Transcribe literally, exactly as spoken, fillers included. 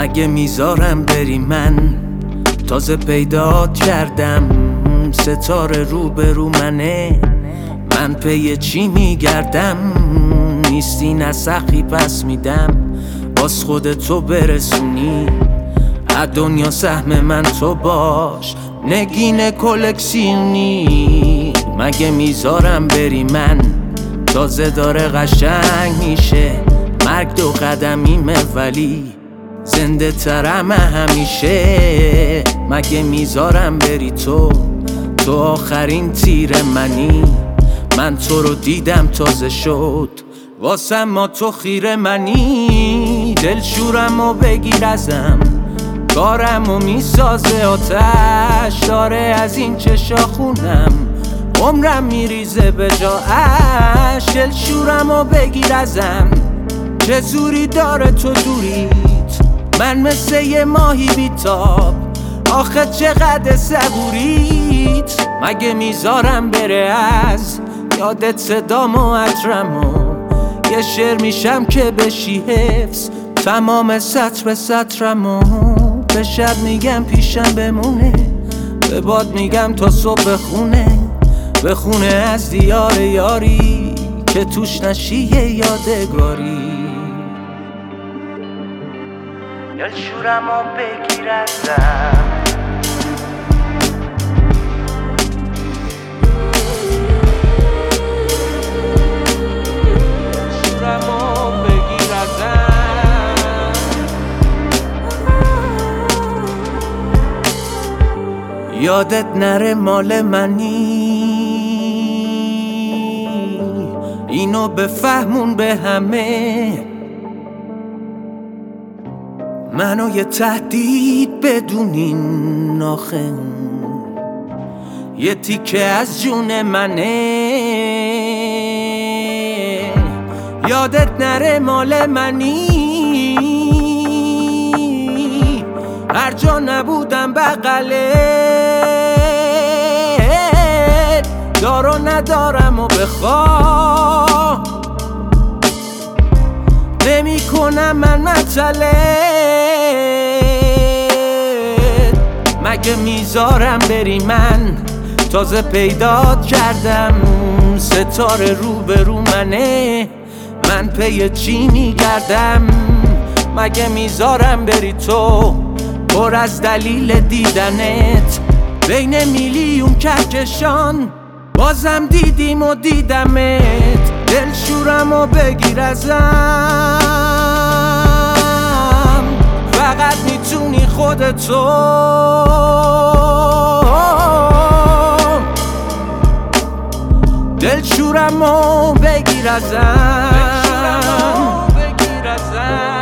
مگه میذارم بری؟ من تازه پیدات کردم، ستاره رو به رو منه، من پی چی میگردم؟ نیستی نسخی پس میدم، باز خودتو برسونی از دنیا سهم من تو باش، نگین کلکسیونی. مگه میذارم بری؟ من تازه داره قشنگ میشه، مرگ دو قدمیمه ولی زنده ترم همیشه. مگه میذارم بری؟ تو تو آخرین تیر منی، من تو رو دیدم تازه شد واسم ما تو خیره منی. دلشورم و بگیر ازم، کارم و میسازه آتش داره از این چشا خونم، عمرم میریزه به جا اش. دلشورم و بگیر ازم، چه زوری داره تو دوریت، من مثل یه ماهی بیتاب، آخه چقدر صبوریت. مگه میذارم بره از یادت صدام و عطرمو، یه شعر میشم که بشی حفظ تمام سطر به سطرمو. به شب میگم پیشم بمونه، به باد میگم تا صبح بخونه، بخونه از دیار یاری که توش نشی یه یادگاری. دلشورم و بگیر ازم، دلشورم و بگیر ازم. یادت نره مال منی، اینو بفهمون به همه، منو یه تهدید بدونین آخه، یه تیکه از جون منه. یادت نره مال منی، هر جا نبودم بغلت، دار و ندارم و بخواه نمی کنم من مطلت. مگه میذارم بری؟ من تازه پیدات کردم، ستاره رو به رو منه، من پی چی میگردم؟ مگه میذارم بری؟ تو پر از دلیل دیدنت، بین میلیون کهکشان بازم دیدیم و دیدمت. دلشورم و بگیر ازم، فقط میتونی خودتو. دلشورم و بگیر ازم، دلشورم و بگیر ازم.